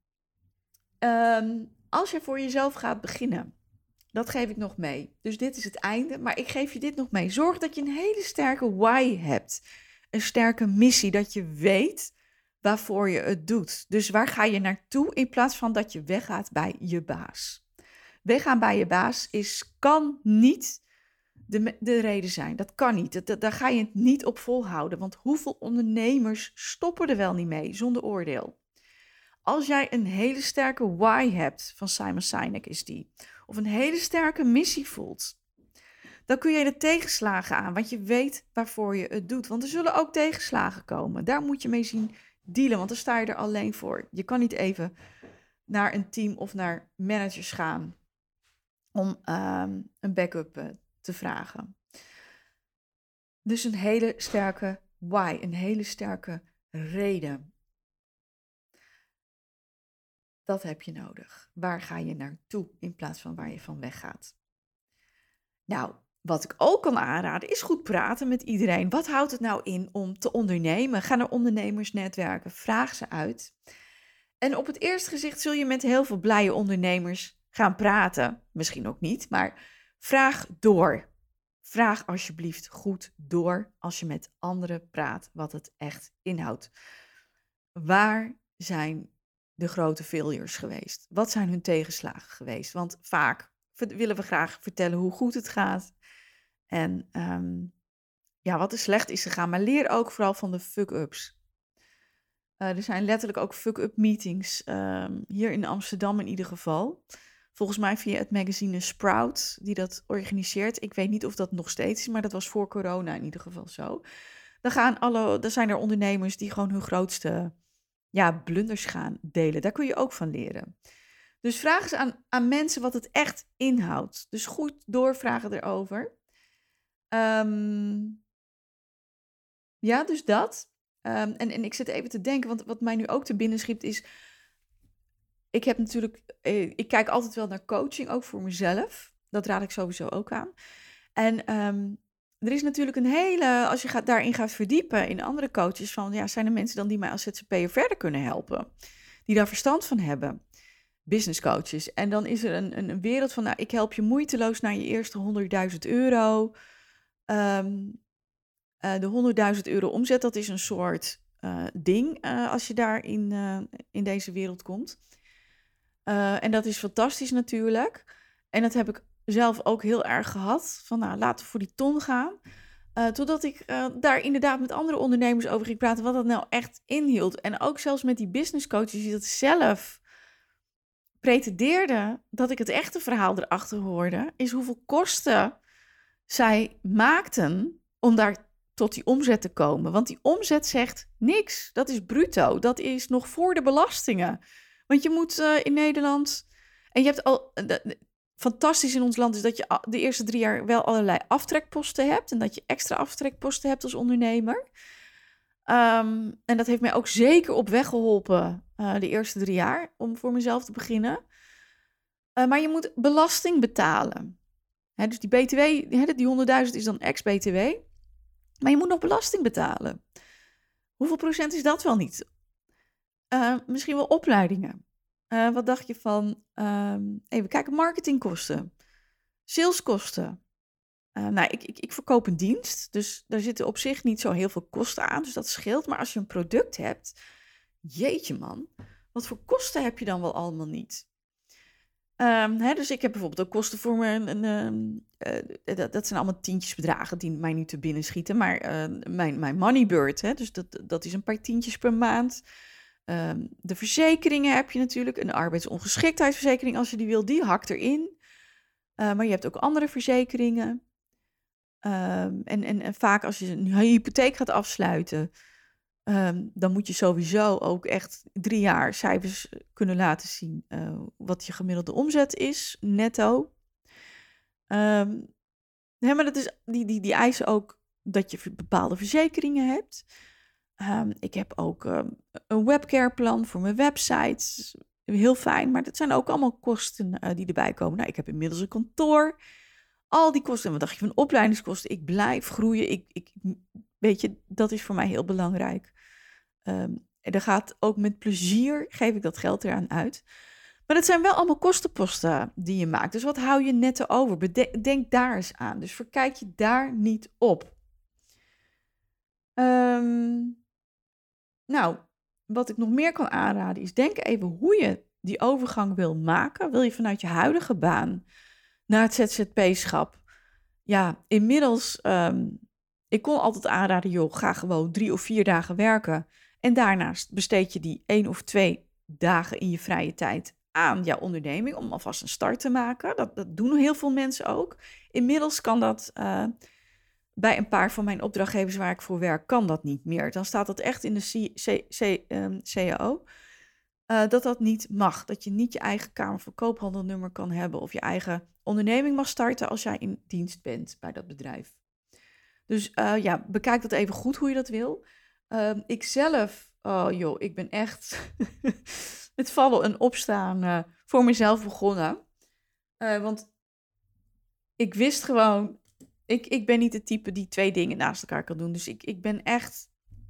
Um, als je voor jezelf gaat beginnen. Dat geef ik nog mee. Dus dit is het einde, maar ik geef je dit nog mee. Zorg dat je een hele sterke why hebt. Een sterke missie, dat je weet waarvoor je het doet. Dus waar ga je naartoe in plaats van dat je weggaat bij je baas. Weggaan bij je baas is, kan niet de, de reden zijn. Dat kan niet. Dat, dat, daar ga je het niet op volhouden. Want hoeveel ondernemers stoppen er wel niet mee, zonder oordeel. Als jij een hele sterke why hebt, van Simon Sinek is die, of een hele sterke missie voelt, dan kun je de tegenslagen aan, want je weet waarvoor je het doet. Want er zullen ook tegenslagen komen. Daar moet je mee zien dealen, want dan sta je er alleen voor. Je kan niet even naar een team of naar managers gaan om um, een backup uh, te vragen. Dus een hele sterke why, een hele sterke reden. Dat heb je nodig. Waar ga je naartoe in plaats van waar je van weggaat? Nou, wat ik ook kan aanraden is goed praten met iedereen. Wat houdt het nou in om te ondernemen? Ga naar ondernemersnetwerken, vraag ze uit. En op het eerste gezicht zul je met heel veel blije ondernemers gaan praten. Misschien ook niet, maar vraag door. Vraag alsjeblieft goed door als je met anderen praat wat het echt inhoudt. Waar zijn de grote failures geweest? Wat zijn hun tegenslagen geweest? Want vaak willen we graag vertellen hoe goed het gaat. En um, ja, wat er slecht is gegaan. Maar leer ook vooral van de fuck-ups. Uh, er zijn letterlijk ook fuck-up meetings. Um, hier in Amsterdam in ieder geval. Volgens mij via het magazine Sprout, die dat organiseert. Ik weet niet of dat nog steeds is, maar dat was voor corona in ieder geval zo. Dan, gaan alle, dan zijn er ondernemers die gewoon hun grootste ja, blunders gaan delen. Daar kun je ook van leren. Dus vraag eens aan, aan mensen wat het echt inhoudt. Dus goed doorvragen erover. Um, ja, dus dat. Um, en, en ik zit even te denken, want wat mij nu ook te binnen schiet is, ik heb natuurlijk, eh, ik kijk altijd wel naar coaching, ook voor mezelf. Dat raad ik sowieso ook aan. En um, er is natuurlijk een hele, als je gaat, daarin gaat verdiepen in andere coaches, van ja, zijn er mensen dan die mij als Z Z P'er verder kunnen helpen? Die daar verstand van hebben. Business coaches. En dan is er een, een, een wereld van, nou, ik help je moeiteloos naar je eerste honderdduizend euro. Um, uh, de honderdduizend euro omzet, dat is een soort uh, ding uh, als je daar in, uh, in deze wereld komt. Uh, en dat is fantastisch natuurlijk. En dat heb ik zelf ook heel erg gehad. Van nou, laten we voor die ton gaan. Uh, totdat ik uh, daar inderdaad met andere ondernemers over ging praten wat dat nou echt inhield. En ook zelfs met die business coaches die dat zelf pretendeerden, dat ik het echte verhaal erachter hoorde, is hoeveel kosten zij maakten om daar tot die omzet te komen. Want die omzet zegt niks. Dat is bruto. Dat is nog voor de belastingen. Want je moet uh, in Nederland, en je hebt al, uh, de, fantastisch in ons land is dat je de eerste drie jaar wel allerlei aftrekposten hebt en dat je extra aftrekposten hebt als ondernemer. Um, en dat heeft mij ook zeker op weg geholpen uh, de eerste drie jaar om voor mezelf te beginnen. Uh, maar je moet belasting betalen. Hè, dus die B T W, hè, die honderdduizend is dan ex-B T W. Maar je moet nog belasting betalen. Hoeveel procent is dat wel niet? Uh, misschien wel opleidingen. Uh, wat dacht je van, um, even kijken, marketingkosten, saleskosten. Uh, nou, ik, ik, ik verkoop een dienst, dus daar zitten op zich niet zo heel veel kosten aan, dus dat scheelt. Maar als je een product hebt, jeetje man, wat voor kosten heb je dan wel allemaal niet? Um, hè, dus ik heb bijvoorbeeld ook kosten voor mijn, een, um, uh, dat, dat zijn allemaal tientjesbedragen die mij nu te binnen schieten, maar uh, mijn, mijn Moneybird, hè, dus dat, dat is een paar tientjes per maand. Um, de verzekeringen heb je natuurlijk, een arbeidsongeschiktheidsverzekering als je die wil, die hakt erin. Uh, maar je hebt ook andere verzekeringen. Um, en, en, en vaak als je een hypotheek gaat afsluiten, um, dan moet je sowieso ook echt drie jaar cijfers kunnen laten zien uh, wat je gemiddelde omzet is, netto. Um, nee, maar dat is, die, die, die eisen ook dat je bepaalde verzekeringen hebt. Um, ik heb ook um, een webcareplan voor mijn website. Heel fijn, maar dat zijn ook allemaal kosten uh, die erbij komen. Nou, ik heb inmiddels een kantoor. Al die kosten, en wat dacht je van opleidingskosten? Ik blijf groeien. Ik, ik, weet je, dat is voor mij heel belangrijk. Um, en er gaat ook met plezier, geef ik dat geld eraan uit. Maar dat zijn wel allemaal kostenposten die je maakt. Dus wat hou je netto over? Bedenk, denk daar eens aan. Dus verkijk je daar niet op. Um, nou, wat ik nog meer kan aanraden is, denk even hoe je die overgang wil maken. Wil je vanuit je huidige baan naar het Z Z P-schap? Ja, inmiddels, um, ik kon altijd aanraden, joh, ga gewoon drie of vier dagen werken. En daarnaast besteed je die één of twee dagen in je vrije tijd aan jouw onderneming om alvast een start te maken. Dat, dat doen heel veel mensen ook. Inmiddels kan dat uh, bij een paar van mijn opdrachtgevers waar ik voor werk, kan dat niet meer. Dan staat dat echt in de C, C, C, um, C A O. Uh, dat dat niet mag. Dat je niet je eigen Kamer van Koophandelnummer kan hebben of je eigen onderneming mag starten als jij in dienst bent bij dat bedrijf. Dus uh, ja, bekijk dat even goed hoe je dat wil. Uh, ik zelf, oh joh, ik ben echt met vallen en opstaan uh, voor mezelf begonnen. Uh, want ik wist gewoon, ik, ik ben niet de type die twee dingen naast elkaar kan doen. Dus ik, ik ben echt,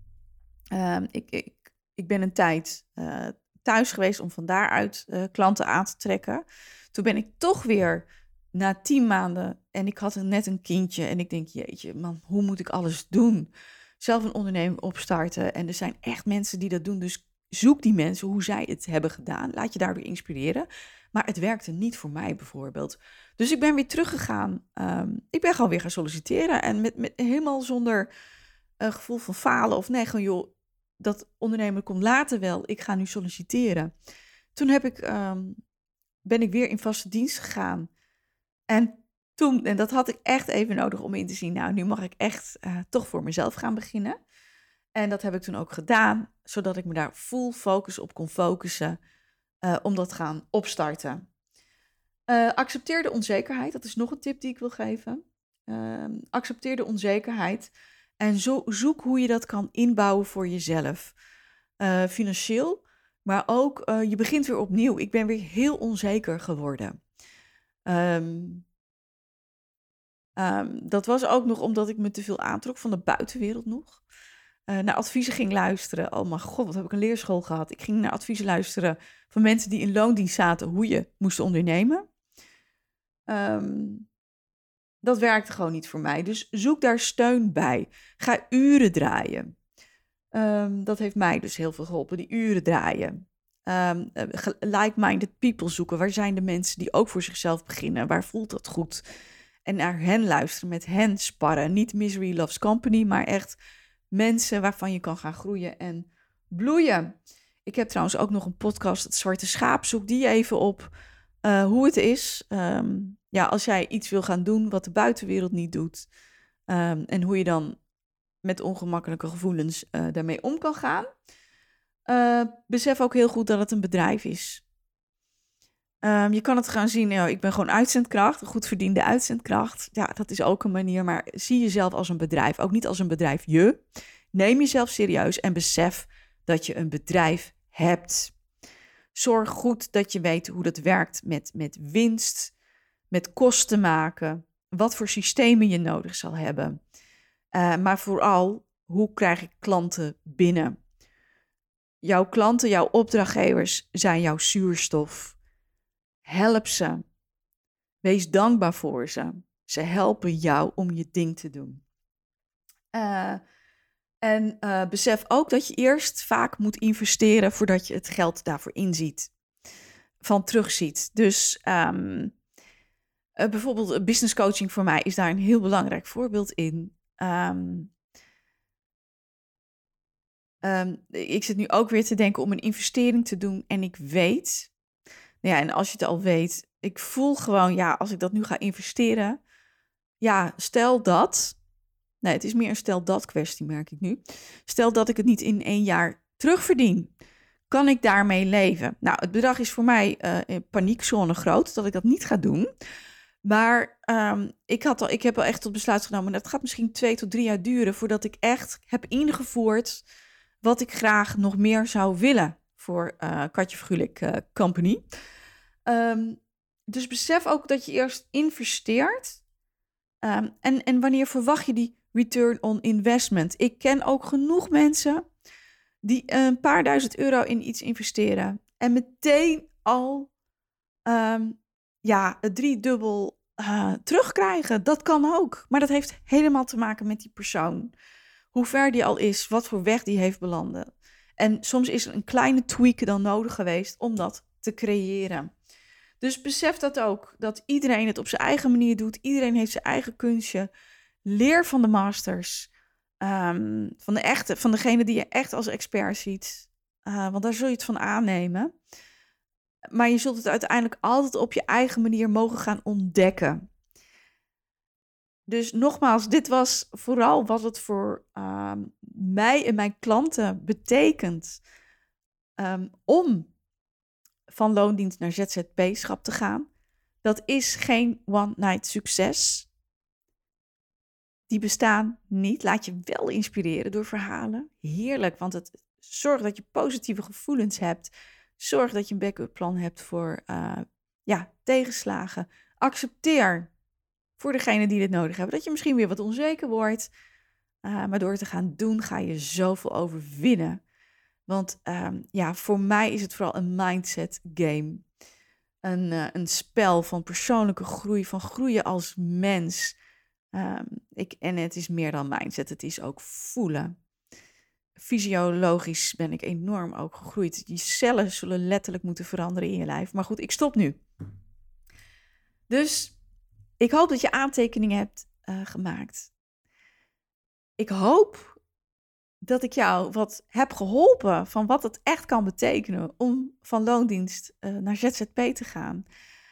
uh, ik, ik, ik ben een tijd uh, thuis geweest om van daaruit uh, klanten aan te trekken. Toen ben ik toch weer na tien maanden en ik had net een kindje en ik denk, jeetje man, hoe moet ik alles doen? Zelf een onderneming opstarten en er zijn echt mensen die dat doen, dus zoek die mensen, hoe zij het hebben gedaan. Laat je daar weer inspireren. Maar het werkte niet voor mij bijvoorbeeld. Dus ik ben weer teruggegaan. Um, ik ben gewoon weer gaan solliciteren en met, met helemaal zonder uh, gevoel van falen of nee, gewoon joh, dat ondernemen komt later wel. Ik ga nu solliciteren. Toen heb ik, um, ben ik weer in vaste dienst gegaan. En toen, en dat had ik echt even nodig om in te zien, nou, nu mag ik echt uh, toch voor mezelf gaan beginnen. En dat heb ik toen ook gedaan, zodat ik me daar full focus op kon focussen uh, om dat te gaan opstarten. Uh, accepteer de onzekerheid, dat is nog een tip die ik wil geven. Uh, accepteer de onzekerheid en zo, zoek hoe je dat kan inbouwen voor jezelf. Uh, financieel, maar ook uh, je begint weer opnieuw. Ik ben weer heel onzeker geworden. Um, um, dat was ook nog omdat ik me te veel aantrok van de buitenwereld nog. Uh, naar adviezen ging luisteren. Oh mijn god, wat heb ik een leerschool gehad. Ik ging naar adviezen luisteren van mensen die in loondienst zaten, hoe je moest ondernemen. Um, dat werkte gewoon niet voor mij. Dus zoek daar steun bij. Ga uren draaien. Um, dat heeft mij dus heel veel geholpen, die uren draaien. Um, like-minded people zoeken. Waar zijn de mensen die ook voor zichzelf beginnen? Waar voelt dat goed? En naar hen luisteren, met hen sparren. Niet misery loves company, maar echt mensen waarvan je kan gaan groeien en bloeien. Ik heb trouwens ook nog een podcast, Het Zwarte Schaap. Zoek die even op. Uh, hoe het is, um, ja, als jij iets wil gaan doen wat de buitenwereld niet doet. Um, en hoe je dan met ongemakkelijke gevoelens uh, daarmee om kan gaan. Uh, besef ook heel goed dat het een bedrijf is. Um, je kan het gaan zien, nou, ik ben gewoon uitzendkracht, een goed verdiende uitzendkracht. Ja, dat is ook een manier, maar zie jezelf als een bedrijf. Ook niet als een bedrijf je. Neem jezelf serieus en besef dat je een bedrijf hebt. Zorg goed dat je weet hoe dat werkt met, met winst, met kosten maken, wat voor systemen je nodig zal hebben. Uh, maar vooral, hoe krijg ik klanten binnen? Jouw klanten, jouw opdrachtgevers zijn jouw zuurstof. Help ze. Wees dankbaar voor ze. Ze helpen jou om je ding te doen. Uh, en uh, besef ook dat je eerst vaak moet investeren voordat je het geld daarvoor inziet. Van terugziet. Dus um, uh, bijvoorbeeld business coaching voor mij is daar een heel belangrijk voorbeeld in. Um, um, ik zit nu ook weer te denken om een investering te doen en ik weet, nou ja, en als je het al weet, ik voel gewoon, ja, als ik dat nu ga investeren, ja, stel dat, nee, het is meer een stel dat kwestie, merk ik nu. Stel dat ik het niet in één jaar terugverdien. Kan ik daarmee leven? Nou, het bedrag is voor mij uh, paniekzone groot, dat ik dat niet ga doen. Maar um, ik, had al, ik heb al echt tot besluit genomen, dat gaat misschien twee tot drie jaar duren voordat ik echt heb ingevoerd wat ik graag nog meer zou willen voor uh, Katje Vergulik uh, Company. Um, dus besef ook dat je eerst investeert. Um, en, en wanneer verwacht je die return on investment? Ik ken ook genoeg mensen die een paar duizend euro in iets investeren en meteen al um, ja, het driedubbel uh, terugkrijgen. Dat kan ook, maar dat heeft helemaal te maken met die persoon. Hoe ver die al is, wat voor weg die heeft belanden. En soms is er een kleine tweak dan nodig geweest om dat te creëren. Dus besef dat ook, dat iedereen het op zijn eigen manier doet. Iedereen heeft zijn eigen kunstje. Leer van de masters. Um, van de echte, van degene die je echt als expert ziet. Uh, want daar zul je het van aannemen. Maar je zult het uiteindelijk altijd op je eigen manier mogen gaan ontdekken. Dus nogmaals, dit was vooral wat het voor um, mij en mijn klanten betekent um, om van loondienst naar Z Z P-schap te gaan. Dat is geen one-night succes. Die bestaan niet. Laat je wel inspireren door verhalen. Heerlijk, want het zorgt dat je positieve gevoelens hebt. Zorg dat je een backup plan hebt voor uh, ja, tegenslagen. Accepteer voor degenen die dit nodig hebben dat je misschien weer wat onzeker wordt. Uh, maar door te gaan doen ga je zoveel overwinnen. Want um, ja, voor mij is het vooral een mindset game. Een, uh, een spel van persoonlijke groei, van groeien als mens. Um, ik, en het is meer dan mindset, het is ook voelen. Fysiologisch ben ik enorm ook gegroeid. Die cellen zullen letterlijk moeten veranderen in je lijf. Maar goed, ik stop nu. Dus ik hoop dat je aantekeningen hebt uh, gemaakt. Ik hoop dat ik jou wat heb geholpen van wat het echt kan betekenen om van loondienst uh, naar Z Z P te gaan.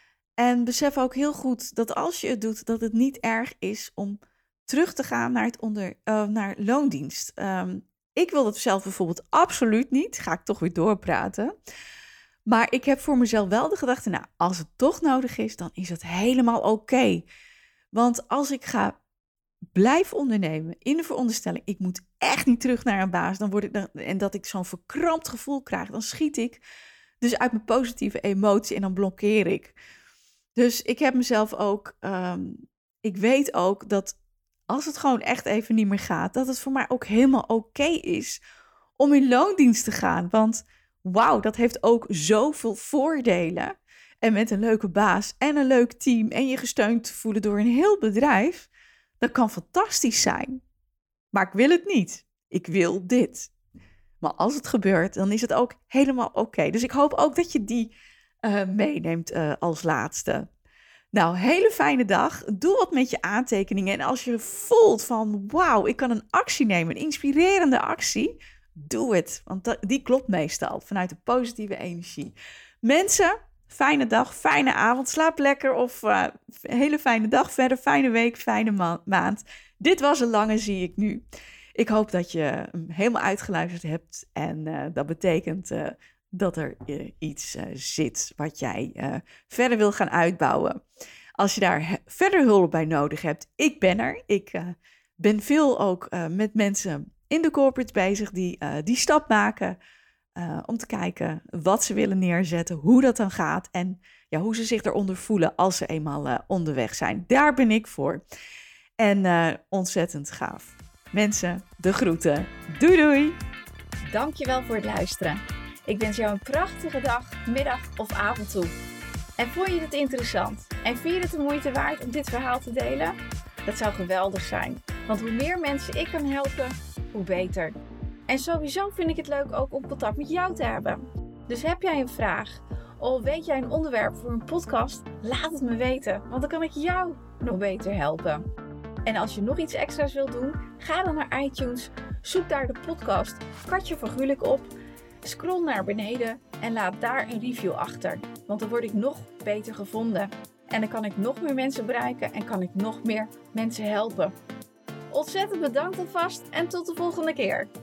En besef ook heel goed dat als je het doet, dat het niet erg is om terug te gaan naar, het onder, uh, naar loondienst. Um, ik wil dat zelf bijvoorbeeld absoluut niet. Ga ik toch weer doorpraten. Maar ik heb voor mezelf wel de gedachte, nou, als het toch nodig is, dan is het helemaal oké. Okay. Want als ik ga blijven ondernemen in de veronderstelling, ik moet echt niet terug naar een baas, dan word ik dan, en dat ik zo'n verkrampt gevoel krijg, dan schiet ik dus uit mijn positieve emotie en dan blokkeer ik. Dus ik heb mezelf ook, um, ik weet ook dat als het gewoon echt even niet meer gaat, dat het voor mij ook helemaal oké okay is om in loondienst te gaan. Want wauw, dat heeft ook zoveel voordelen. En met een leuke baas en een leuk team en je gesteund te voelen door een heel bedrijf, dat kan fantastisch zijn. Maar ik wil het niet. Ik wil dit. Maar als het gebeurt, dan is het ook helemaal oké. Okay. Dus ik hoop ook dat je die uh, meeneemt uh, als laatste. Nou, hele fijne dag. Doe wat met je aantekeningen. En als je voelt van, wauw, ik kan een actie nemen, een inspirerende actie, doe het. Want dat, die klopt meestal vanuit de positieve energie. Mensen, fijne dag, fijne avond. Slaap lekker of uh, hele fijne dag verder. Fijne week, fijne ma- maand. Dit was een lange, zie ik nu. Ik hoop dat je hem helemaal uitgeluisterd hebt. En uh, dat betekent uh, dat er uh, iets uh, zit wat jij uh, verder wil gaan uitbouwen. Als je daar he- verder hulp bij nodig hebt, ik ben er. Ik uh, ben veel ook uh, met mensen in de corporate bezig die uh, die stap maken. Uh, om te kijken wat ze willen neerzetten, hoe dat dan gaat. En ja, hoe ze zich eronder voelen als ze eenmaal uh, onderweg zijn. Daar ben ik voor. En uh, ontzettend gaaf. Mensen, de groeten. Doei doei! Dankjewel voor het luisteren. Ik wens jou een prachtige dag, middag of avond toe. En vond je het interessant? En vind je het de moeite waard om dit verhaal te delen? Dat zou geweldig zijn. Want hoe meer mensen ik kan helpen, hoe beter. En sowieso vind ik het leuk ook om contact met jou te hebben. Dus heb jij een vraag of weet jij een onderwerp voor een podcast? Laat het me weten, want dan kan ik jou nog beter helpen. En als je nog iets extra's wilt doen, ga dan naar iTunes, zoek daar de podcast Katje van Gulik op, scroll naar beneden en laat daar een review achter. Want dan word ik nog beter gevonden. En dan kan ik nog meer mensen bereiken en kan ik nog meer mensen helpen. Ontzettend bedankt alvast en tot de volgende keer.